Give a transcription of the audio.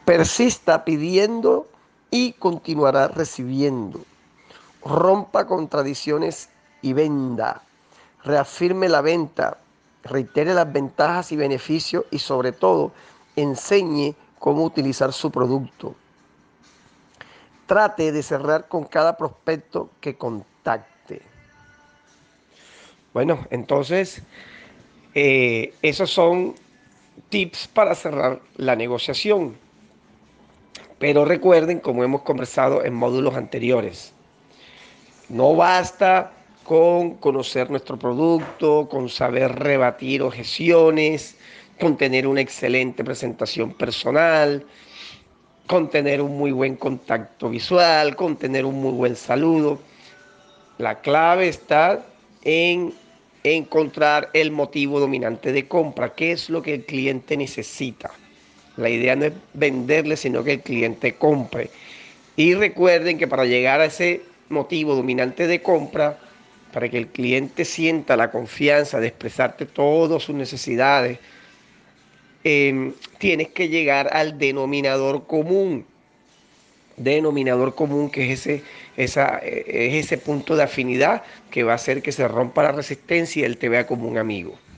Persista pidiendo y continuará recibiendo. Rompa contradicciones y venda. Reafirme la venta. Reitere las ventajas y beneficios y sobre todo enseñe cómo utilizar su producto. Trate de cerrar con cada prospecto que contacte. Bueno, entonces esos son tips para cerrar la negociación. Pero recuerden, como hemos conversado en módulos anteriores, no basta con conocer nuestro producto, con saber rebatir objeciones, con tener una excelente presentación personal, con tener un muy buen contacto visual, con tener un muy buen saludo. La clave está en encontrar el motivo dominante de compra, qué es lo que el cliente necesita. La idea no es venderle, sino que el cliente compre. Y recuerden que para llegar a ese motivo dominante de compra, para que el cliente sienta la confianza de expresarte todas sus necesidades, tienes que llegar al denominador común que es ese punto de afinidad que va a hacer que se rompa la resistencia y él te vea como un amigo.